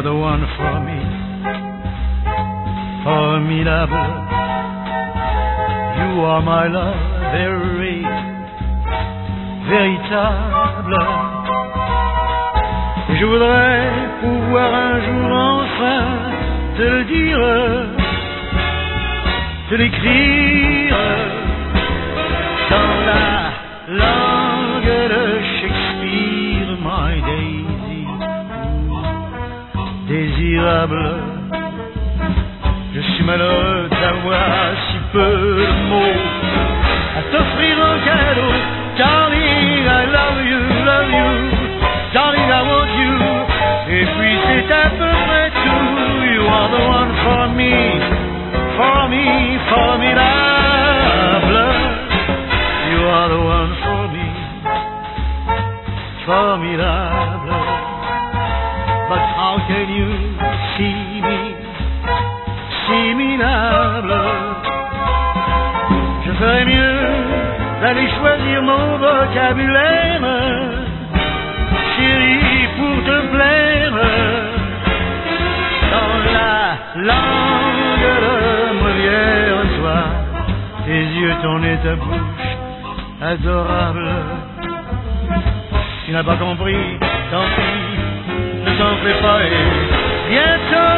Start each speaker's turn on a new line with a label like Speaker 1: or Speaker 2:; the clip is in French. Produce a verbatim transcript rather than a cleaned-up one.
Speaker 1: are the one for me, formidable. You are my love, very véritable. Je voudrais pouvoir un jour enfin te le dire, te l'écrire dans la langue de Shakespeare, my Daisy, désirable. Je suis malheureux d'avoir si peu de mots à t'offrir en cadeau. Darling, I love you, love you. Darling, I want you. Et puis c'est à peu près tout. You are the one for me, for me, formidable. You are the one for me, formidable. But how can you see me, similable? Je ferais mieux d'aller choisir mon vocabulaire, chérie, pour te plaire, dans la langue de Molière. Toi, tes yeux, ton et ta bouche, adorable. Tu n'as pas compris, tant pis, ne t'en fais pas et bientôt